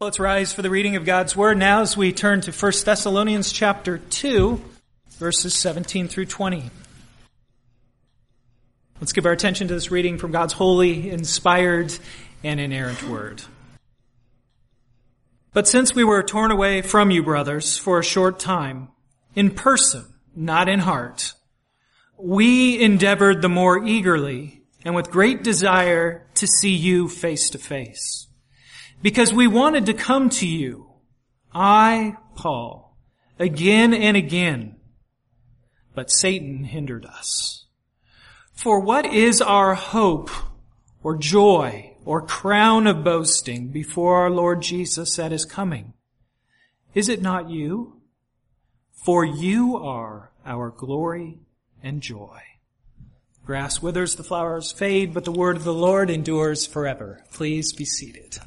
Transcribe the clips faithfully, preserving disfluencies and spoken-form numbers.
Let's rise for the reading of God's Word now as we turn to First Thessalonians chapter two, verses seventeen through twenty. Let's give our attention to this reading from God's holy, inspired, and inerrant Word. But since we were torn away from you, brothers, for a short time, in person, not in heart, we endeavored the more eagerly and with great desire to see you face to face. Because we wanted to come to you, I, Paul, again and again, but Satan hindered us. For what is our hope or joy or crown of boasting before our Lord Jesus at His coming? Is it not you? For you are our glory and joy. Grass withers, the flowers fade, but the word of the Lord endures forever. Please be seated.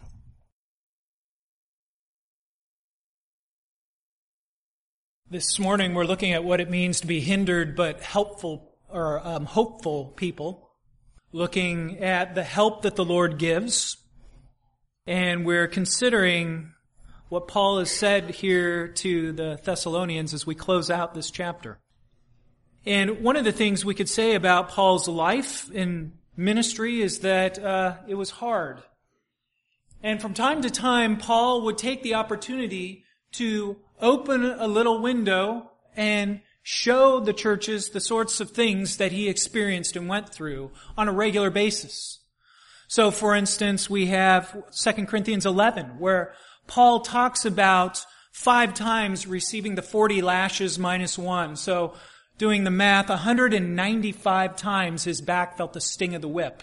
This morning we're looking at what it means to be hindered but helpful or um, hopeful people, looking at the help that the Lord gives, and we're considering what Paul has said here to the Thessalonians as we close out this chapter. And one of the things we could say about Paul's life in ministry is that uh, it was hard. And from time to time, Paul would take the opportunity to open a little window and show the churches the sorts of things that he experienced and went through on a regular basis. So, for instance, we have Second Corinthians eleven, where Paul talks about five times receiving the forty lashes minus one. So, doing the math, one hundred ninety-five times his back felt the sting of the whip.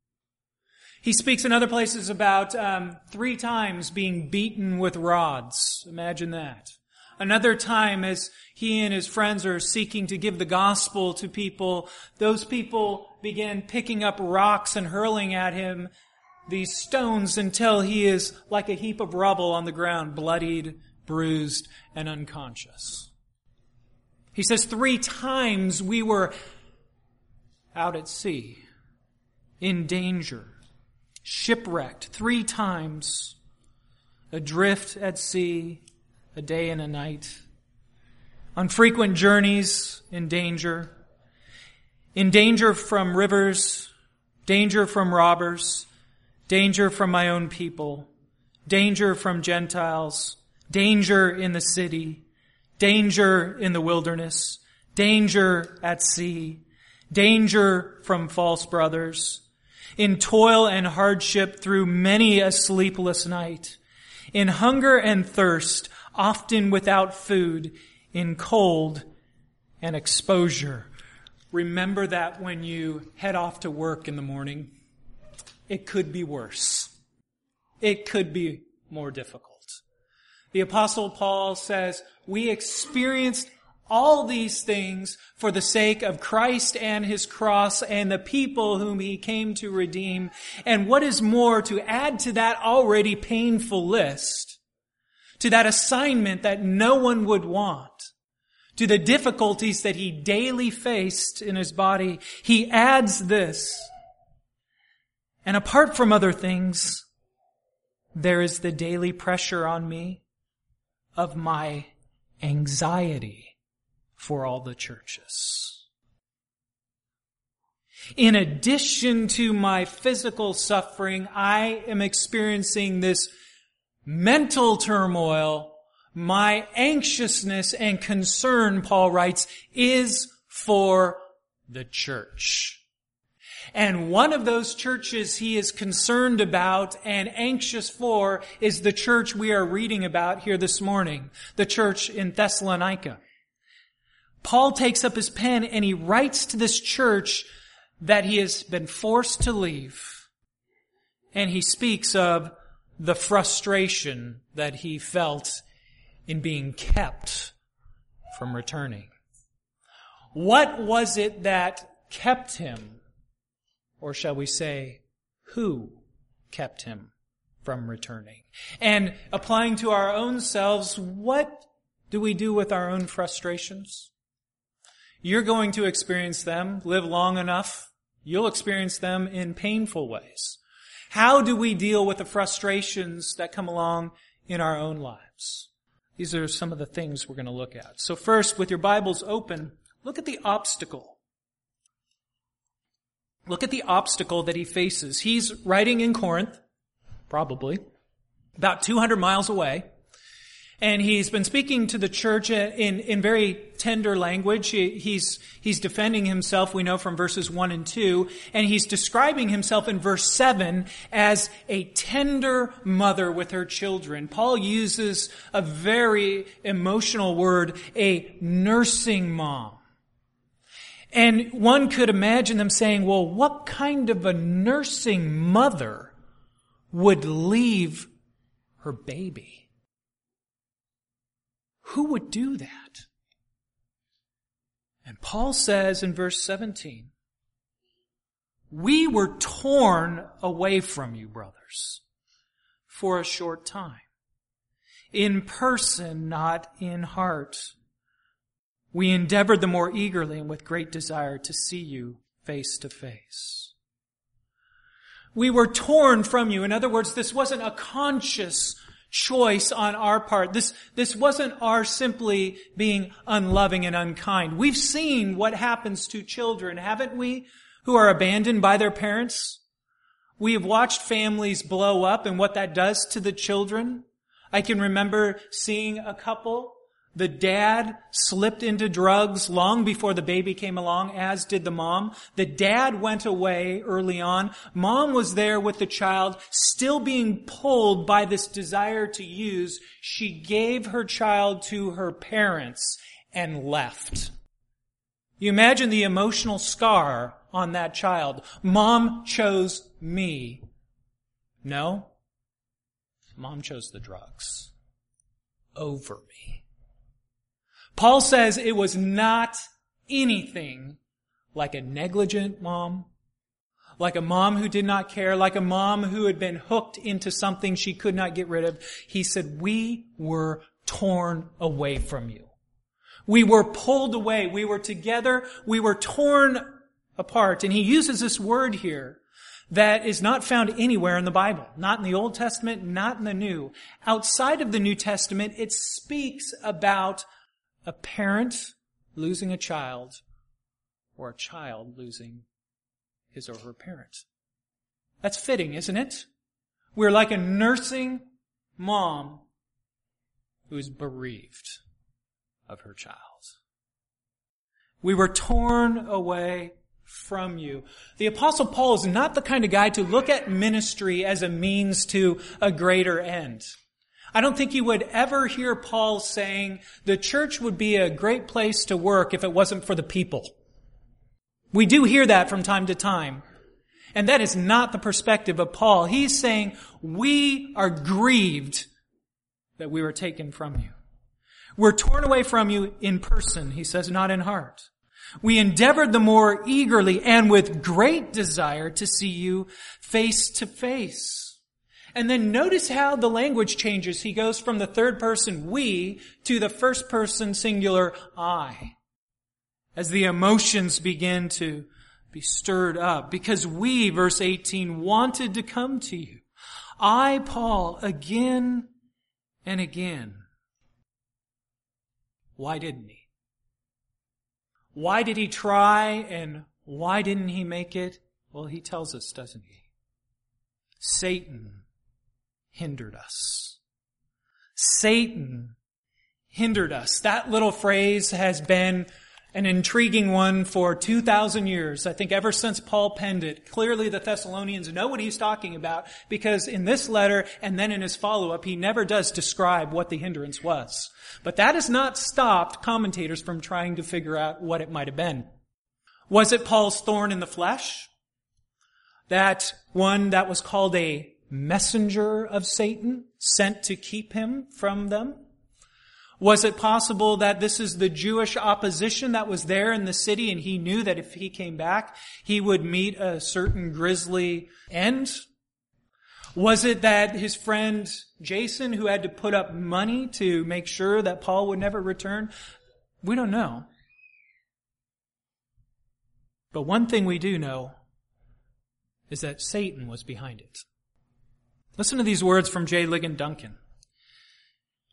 He speaks in other places about um, three times being beaten with rods. Imagine that. Another time as he and his friends are seeking to give the gospel to people, those people begin picking up rocks and hurling at him these stones until he is like a heap of rubble on the ground, bloodied, bruised, and unconscious. He says three times we were out at sea, in danger, shipwrecked, three times, adrift at sea, a day and a night, on frequent journeys, in danger, in danger from rivers, danger from robbers, danger from my own people, danger from Gentiles, danger in the city, danger in the wilderness, danger at sea, danger from false brothers, in toil and hardship through many a sleepless night, in hunger and thirst, often without food, in cold and exposure. Remember that when you head off to work in the morning. It could be worse. It could be more difficult. The Apostle Paul says, we experienced all these things for the sake of Christ and His cross and the people whom He came to redeem. And what is more, to add to that already painful list, to that assignment that no one would want, to the difficulties that he daily faced in his body, he adds this. And apart from other things, there is the daily pressure on me of my anxiety for all the churches. In addition to my physical suffering, I am experiencing this mental turmoil. My anxiousness and concern, Paul writes, is for the church. And one of those churches he is concerned about and anxious for is the church we are reading about here this morning, the church in Thessalonica. Paul takes up his pen and he writes to this church that he has been forced to leave. And he speaks of the frustration that he felt in being kept from returning. What was it that kept him? Or shall we say, who kept him from returning? And applying to our own selves, what do we do with our own frustrations? You're going to experience them. Live long enough, you'll experience them in painful ways. How do we deal with the frustrations that come along in our own lives. These are some of the things we're going to look at. So first, with your Bibles open, look at the obstacle. Look at the obstacle that he faces. He's writing in Corinth, probably, about two hundred miles away. And he's been speaking to the church in, in very tender language. He, he's, he's defending himself, we know from verses one and two. And he's describing himself in verse seven as a tender mother with her children. Paul uses a very emotional word, a nursing mom. And one could imagine them saying, well, what kind of a nursing mother would leave her baby? Who would do that? And Paul says in verse seventeen, we were torn away from you, brothers, for a short time. In person, not in heart. We endeavored the more eagerly and with great desire to see you face to face. We were torn from you. In other words, this wasn't a conscious choice on our part. This, this wasn't our simply being unloving and unkind. We've seen what happens to children, haven't we, who are abandoned by their parents? We have watched families blow up and what that does to the children. I can remember seeing a couple. The dad slipped into drugs long before the baby came along, as did the mom. The dad went away early on. Mom was there with the child, still being pulled by this desire to use. She gave her child to her parents and left. You imagine the emotional scar on that child. Mom chose me. No. Mom chose the drugs over me. Paul says it was not anything like a negligent mom, like a mom who did not care, like a mom who had been hooked into something she could not get rid of. He said, we were torn away from you. We were pulled away. We were together. We were torn apart. And he uses this word here that is not found anywhere in the Bible, not in the Old Testament, not in the New. Outside of the New Testament, it speaks about a parent losing a child or a child losing his or her parent. That's fitting, isn't it? We're like a nursing mom who's bereaved of her child. We were torn away from you. The Apostle Paul is not the kind of guy to look at ministry as a means to a greater end. I don't think you would ever hear Paul saying the church would be a great place to work if it wasn't for the people. We do hear that from time to time. And that is not the perspective of Paul. He's saying we are grieved that we were taken from you. We're torn away from you in person, he says, not in heart. We endeavored the more eagerly and with great desire to see you face to face. And then notice how the language changes. He goes from the third person we to the first person singular I. As the emotions begin to be stirred up. Because we, verse eighteen, wanted to come to you. I, Paul, again and again. Why didn't he? Why did he try and why didn't he make it? Well, he tells us, doesn't he? Satan hindered us. Satan hindered us. That little phrase has been an intriguing one for two thousand years. I think ever since Paul penned it. Clearly the Thessalonians know what he's talking about because in this letter and then in his follow-up, he never does describe what the hindrance was. But that has not stopped commentators from trying to figure out what it might have been. Was it Paul's thorn in the flesh? That one that was called a messenger of Satan, sent to keep him from them? Was it possible that this is the Jewish opposition that was there in the city and he knew that if he came back, he would meet a certain grisly end? Was it that his friend Jason, who had to put up money to make sure that Paul would never return? We don't know. But one thing we do know is that Satan was behind it. Listen to these words from J. Ligon Duncan.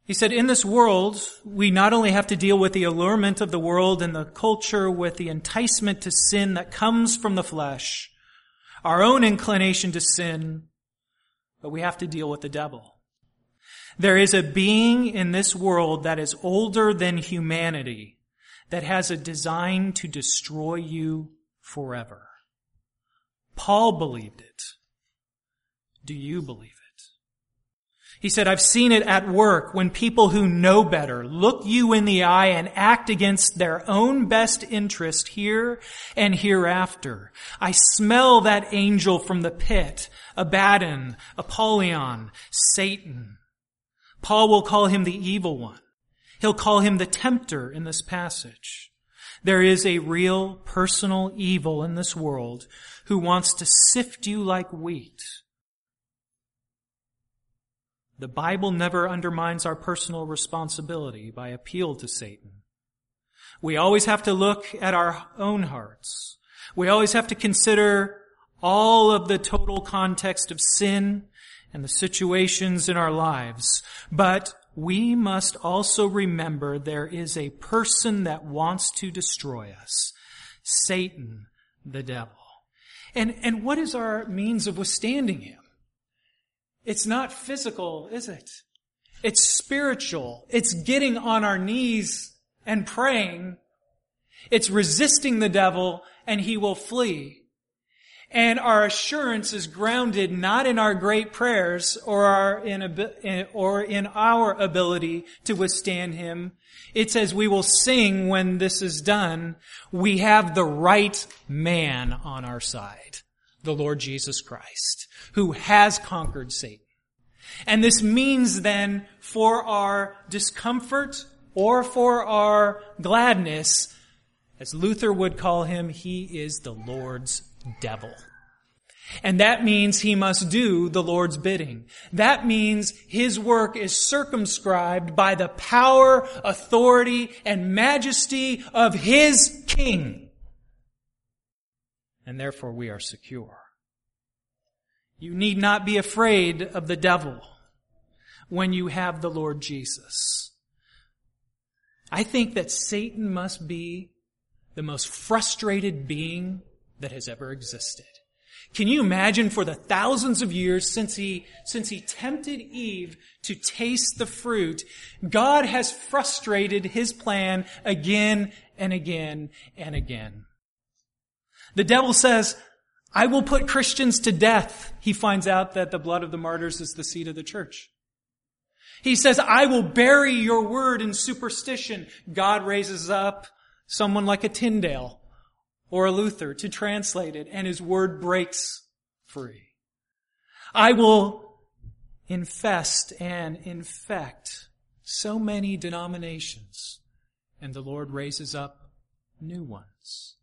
He said, in this world, we not only have to deal with the allurement of the world and the culture, with the enticement to sin that comes from the flesh, our own inclination to sin, but we have to deal with the devil. There is a being in this world that is older than humanity, that has a design to destroy you forever. Paul believed it. Do you believe it? He said, I've seen it at work when people who know better look you in the eye and act against their own best interest here and hereafter. I smell that angel from the pit, Abaddon, Apollyon, Satan. Paul will call him the evil one. He'll call him the tempter in this passage. There is a real personal evil in this world who wants to sift you like wheat. The Bible never undermines our personal responsibility by appeal to Satan. We always have to look at our own hearts. We always have to consider all of the total context of sin and the situations in our lives. But we must also remember there is a person that wants to destroy us. Satan, the devil. And, and what is our means of withstanding him? It's not physical, is it? It's spiritual. It's getting on our knees and praying. It's resisting the devil and he will flee. And our assurance is grounded not in our great prayers or our in, or in our ability to withstand him. It's as we will sing when this is done, we have the right man on our side, the Lord Jesus Christ, who has conquered Satan. And this means then for our discomfort or for our gladness, as Luther would call him, he is the Lord's devil. And that means he must do the Lord's bidding. That means his work is circumscribed by the power, authority, and majesty of his King. And therefore we are secure. You need not be afraid of the devil when you have the Lord Jesus. I think that Satan must be the most frustrated being that has ever existed. Can you imagine for the thousands of years since he, since he tempted Eve to taste the fruit, God has frustrated his plan again and again and again. The devil says, I will put Christians to death. He finds out that the blood of the martyrs is the seed of the church. He says, I will bury your word in superstition. God raises up someone like a Tyndale or a Luther to translate it, and his word breaks free. I will infest and infect so many denominations, and the Lord raises up new ones.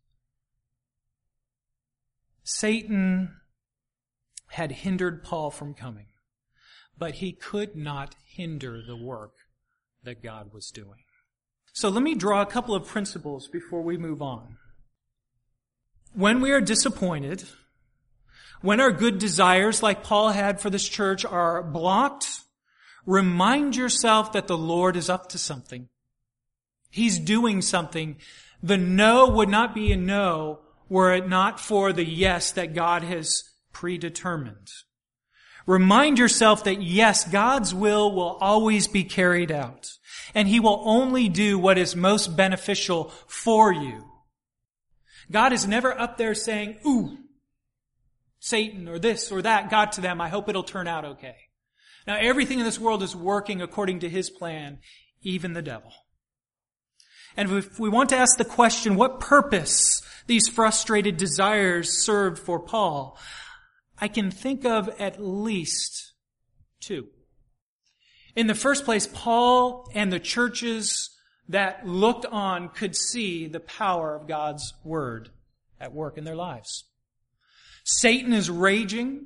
Satan had hindered Paul from coming, but he could not hinder the work that God was doing. So let me draw a couple of principles before we move on. When we are disappointed, when our good desires, like Paul had for this church, are blocked, remind yourself that the Lord is up to something. He's doing something. The no would not be a no were it not for the yes that God has predetermined. Remind yourself that yes, God's will will always be carried out, and He will only do what is most beneficial for you. God is never up there saying, ooh, Satan or this or that got to them. I hope it'll turn out okay. Now, everything in this world is working according to His plan, even the devil. And if we want to ask the question, what purpose these frustrated desires served for Paul, I can think of at least two. In the first place, Paul and the churches that looked on could see the power of God's word at work in their lives. Satan is raging.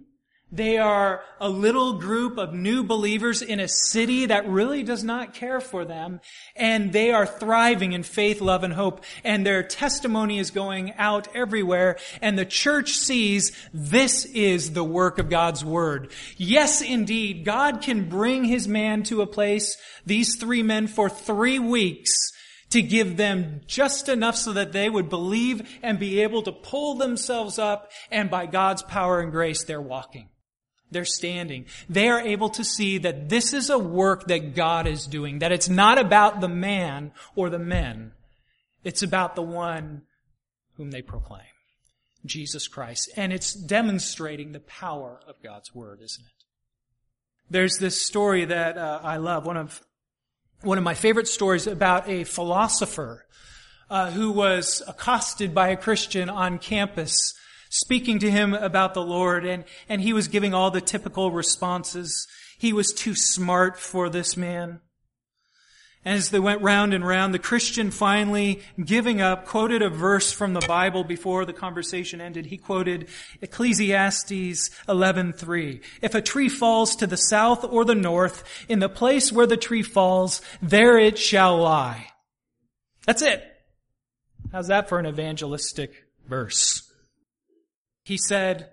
They are a little group of new believers in a city that really does not care for them, and they are thriving in faith, love, and hope, and their testimony is going out everywhere, and the church sees this is the work of God's Word. Yes, indeed, God can bring His man to a place, these three men, for three weeks, to give them just enough so that they would believe and be able to pull themselves up, and by God's power and grace, they're walking. They're standing. They are able to see that this is a work that God is doing, that it's not about the man or the men. It's about the one whom they proclaim, Jesus Christ. And it's demonstrating the power of God's Word, isn't it? There's this story that uh, I love, one of one of my favorite stories about a philosopher uh, who was accosted by a Christian on campus, speaking to him about the Lord, and, and he was giving all the typical responses. He was too smart for this man. As they went round and round, the Christian finally, giving up, quoted a verse from the Bible before the conversation ended. He quoted Ecclesiastes eleven three. If a tree falls to the south or the north, in the place where the tree falls, there it shall lie. That's it. How's that for an evangelistic verse? He said,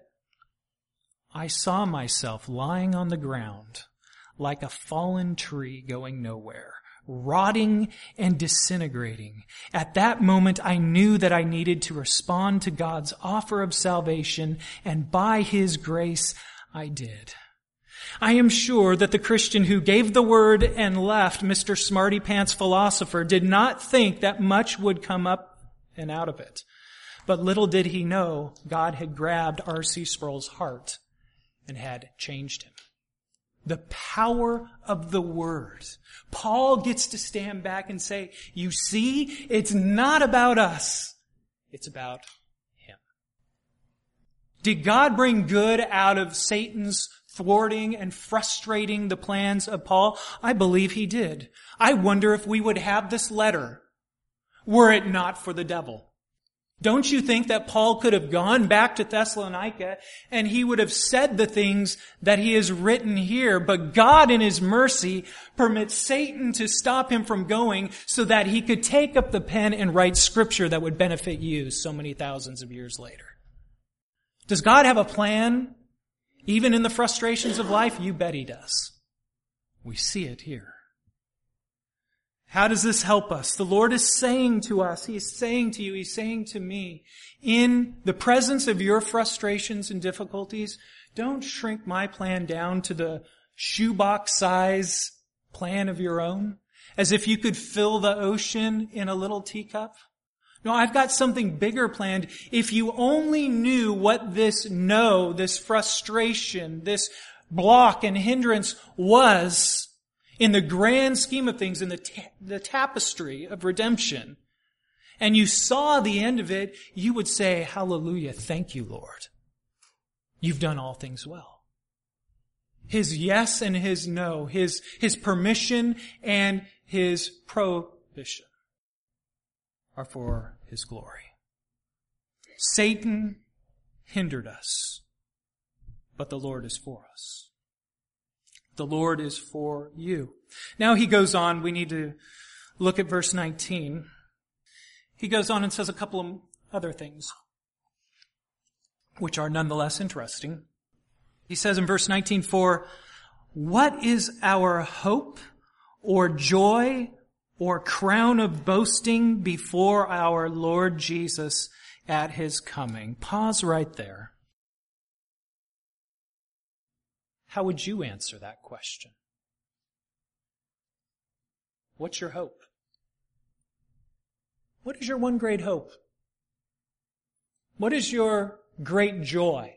I saw myself lying on the ground like a fallen tree going nowhere, rotting and disintegrating. At that moment, I knew that I needed to respond to God's offer of salvation, and by His grace, I did. I am sure that the Christian who gave the word and left, Mister Smarty Pants philosopher, did not think that much would come up and out of it. But little did he know, God had grabbed R C Sproul's heart and had changed him. The power of the Word. Paul gets to stand back and say, you see, it's not about us. It's about Him. Did God bring good out of Satan's thwarting and frustrating the plans of Paul? I believe He did. I wonder if we would have this letter were it not for the devil. Don't you think that Paul could have gone back to Thessalonica and he would have said the things that he has written here, but God in His mercy permits Satan to stop him from going so that he could take up the pen and write scripture that would benefit you so many thousands of years later? Does God have a plan even in the frustrations of life? You bet He does. We see it here. How does this help us? The Lord is saying to us, He is saying to you, He's saying to me, in the presence of your frustrations and difficulties, don't shrink my plan down to the shoebox size plan of your own, as if you could fill the ocean in a little teacup. No, I've got something bigger planned. If you only knew what this no, this frustration, this block and hindrance was, in the grand scheme of things, in the ta- the tapestry of redemption, and you saw the end of it, you would say, hallelujah, thank you, Lord. You've done all things well. His yes and His no, His, His permission and His prohibition are for His glory. Satan hindered us, but the Lord is for us. The Lord is for you. Now he goes on. We need to look at verse nineteen. He goes on and says a couple of other things, which are nonetheless interesting. He says in verse nineteen, for what is our hope or joy or crown of boasting before our Lord Jesus at His coming? Pause right there. How would you answer that question? What's your hope? What is your one great hope? What is your great joy?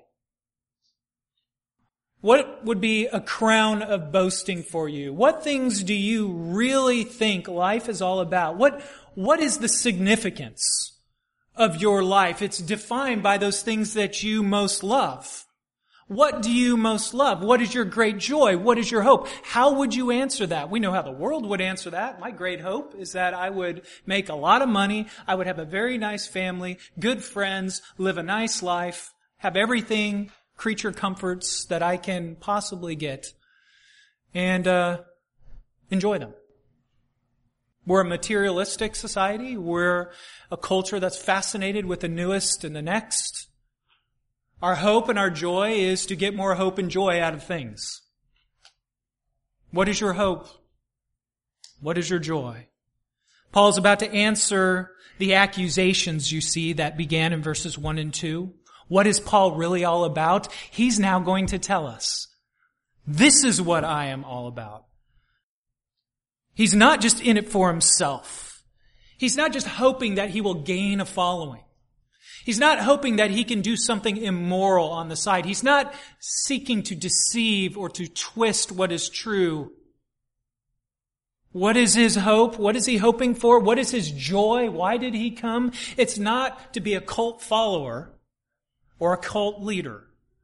What would be a crown of boasting for you? What things do you really think life is all about? What, what is the significance of your life? It's defined by those things that you most love. What do you most love? What is your great joy? What is your hope? How would you answer that? We know how the world would answer that. My great hope is that I would make a lot of money, I would have a very nice family, good friends, live a nice life, have everything creature comforts that I can possibly get and uh, enjoy them. We're a materialistic society. We're a culture that's fascinated with the newest and the next. Our hope and our joy is to get more hope and joy out of things. What is your hope? What is your joy? Paul's about to answer the accusations you see that began in verses one and two. What is Paul really all about? He's now going to tell us. This is what I am all about. He's not just in it for himself. He's not just hoping that he will gain a following. He's not hoping that he can do something immoral on the side. He's not seeking to deceive or to twist what is true. What is his hope? What is he hoping for? What is his joy? Why did he come? It's not to be a cult follower or a cult leader.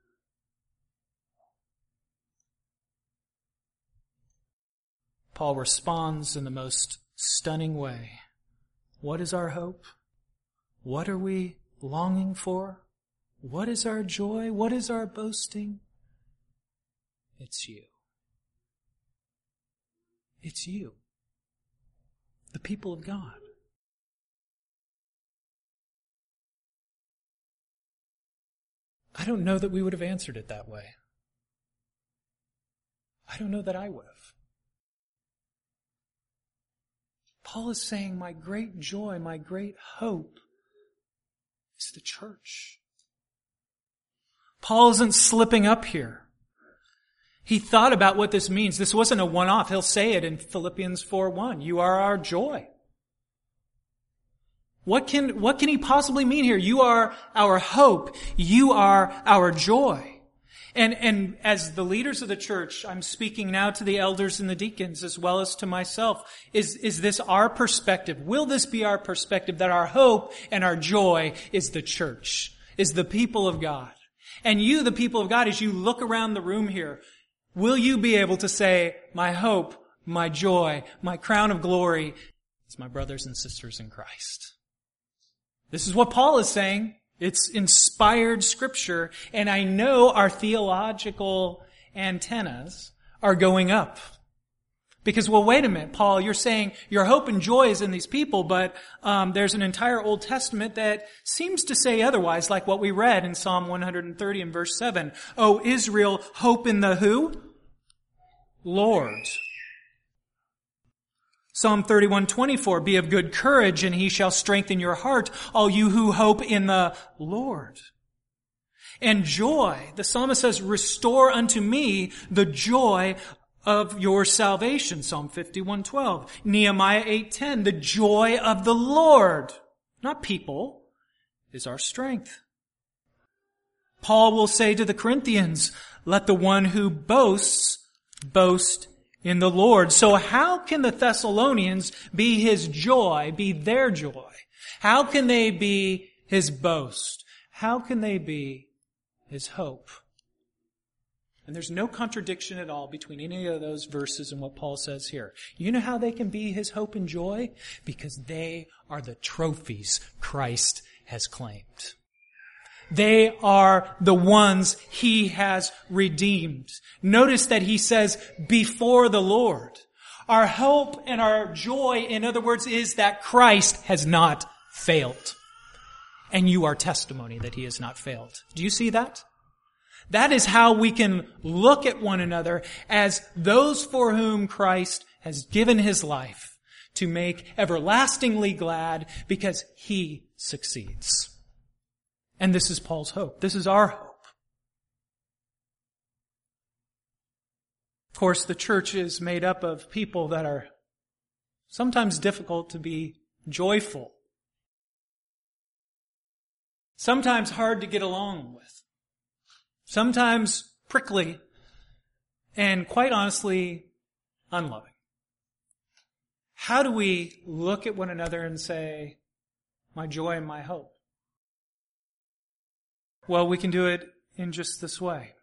Paul responds in the most stunning way. What is our hope? What are we longing for? What is our joy? What is our boasting? It's you. It's you. The people of God. I don't know that we would have answered it that way. I don't know that I would have. Paul is saying, my great joy, my great hope is the church. Paul isn't slipping up here. He thought about what this means. This wasn't a one-off. He'll say it in Philippians four one. You are our joy. What can, what can he possibly mean here? You are our hope. You are our joy. And, and as the leaders of the church, I'm speaking now to the elders and the deacons as well as to myself. Is, is this our perspective? Will this be our perspective that our hope and our joy is the church, is the people of God? And you, the people of God, as you look around the room here, will you be able to say, my hope, my joy, my crown of glory is my brothers and sisters in Christ? This is what Paul is saying. It's inspired scripture, and I know our theological antennas are going up. Because, well, wait a minute, Paul, you're saying your hope and joy is in these people, but um, there's an entire Old Testament that seems to say otherwise, like what we read in Psalm one hundred thirty and verse seven. O Israel, hope in the who? Lord. Psalm thirty-one twenty-four, be of good courage, and he shall strengthen your heart, all you who hope in the Lord. And joy, the psalmist says, restore unto me the joy of your salvation. Psalm fifty-one twelve. Nehemiah eight ten, the joy of the Lord, not people, is our strength. Paul will say to the Corinthians, let the one who boasts, boast in the Lord. So how can the Thessalonians be his joy, be their joy? How can they be his boast? How can they be his hope? And there's no contradiction at all between any of those verses and what Paul says here. You know how they can be his hope and joy? Because they are the trophies Christ has claimed. They are the ones he has redeemed. Notice that he says, before the Lord. Our hope and our joy, in other words, is that Christ has not failed. And you are testimony that he has not failed. Do you see that? That is how we can look at one another as those for whom Christ has given his life to make everlastingly glad because he succeeds. And this is Paul's hope. This is our hope. Of course, the church is made up of people that are sometimes difficult to be joyful. Sometimes hard to get along with. Sometimes prickly. And quite honestly, unloving. How do we look at one another and say, my joy and my hope? Well, we can do it in just this way.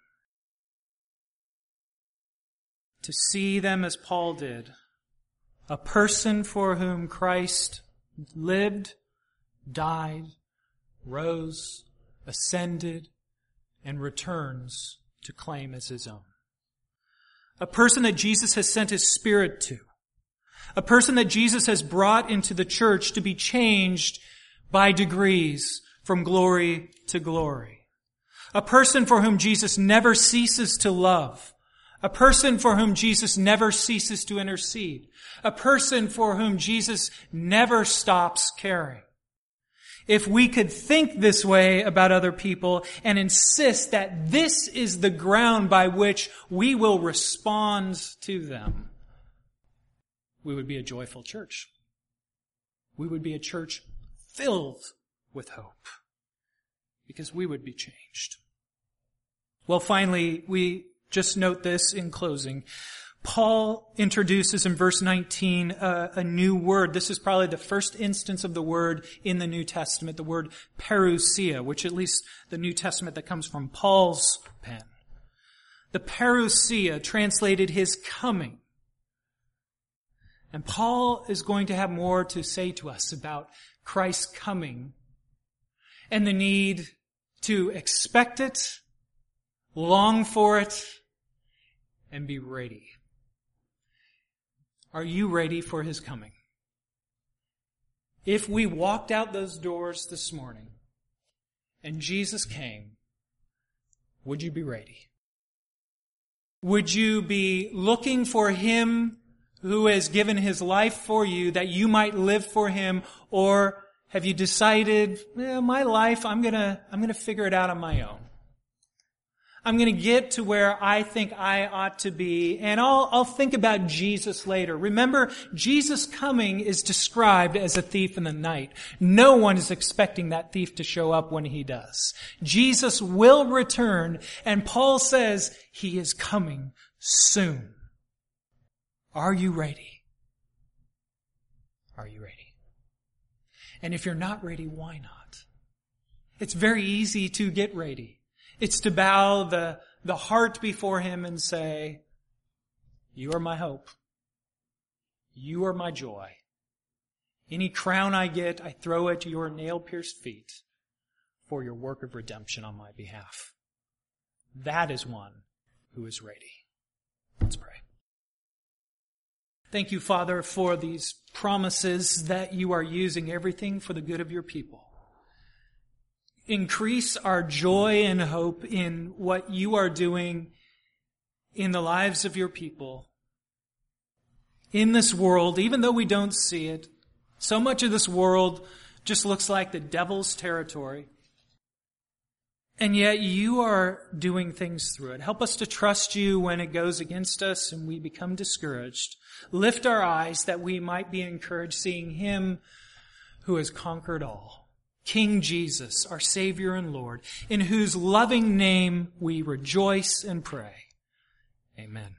To see them as Paul did, a person for whom Christ lived, died, rose, ascended, and returns to claim as his own. A person that Jesus has sent his Spirit to. A person that Jesus has brought into the church to be changed by degrees from glory to glory. A person for whom Jesus never ceases to love. A person for whom Jesus never ceases to intercede. A person for whom Jesus never stops caring. If we could think this way about other people and insist that this is the ground by which we will respond to them, we would be a joyful church. We would be a church filled with hope, because we would be changed. Well, finally, we just note this in closing. Paul introduces in verse nineteen a, a new word. This is probably the first instance of the word in the New Testament, the word parousia, which at least the New Testament that comes from Paul's pen. The parousia translated his coming. And Paul is going to have more to say to us about Christ's coming and the need to expect it, long for it, and be ready. Are you ready for his coming? If we walked out those doors this morning and Jesus came, would you be ready? Would you be looking for him who has given his life for you that you might live for him? Or have you decided, eh, my life, I'm gonna, I'm gonna figure it out on my own. I'm going to get to where I think I ought to be, and I'll, I'll think about Jesus later. Remember, Jesus' coming is described as a thief in the night. No one is expecting that thief to show up when he does. Jesus will return, and Paul says he is coming soon. Are you ready? Are you ready? And if you're not ready, why not? It's very easy to get ready. It's to bow the, the heart before him and say, you are my hope. You are my joy. Any crown I get, I throw at your nail-pierced feet for your work of redemption on my behalf. That is one who is ready. Let's pray. Thank you, Father, for these promises that you are using everything for the good of your people. Increase our joy and hope in what you are doing in the lives of your people. In this world, even though we don't see it, so much of this world just looks like the devil's territory. And yet you are doing things through it. Help us to trust you when it goes against us and we become discouraged. Lift our eyes that we might be encouraged seeing him who has conquered all. King Jesus, our Savior and Lord, in whose loving name we rejoice and pray. Amen.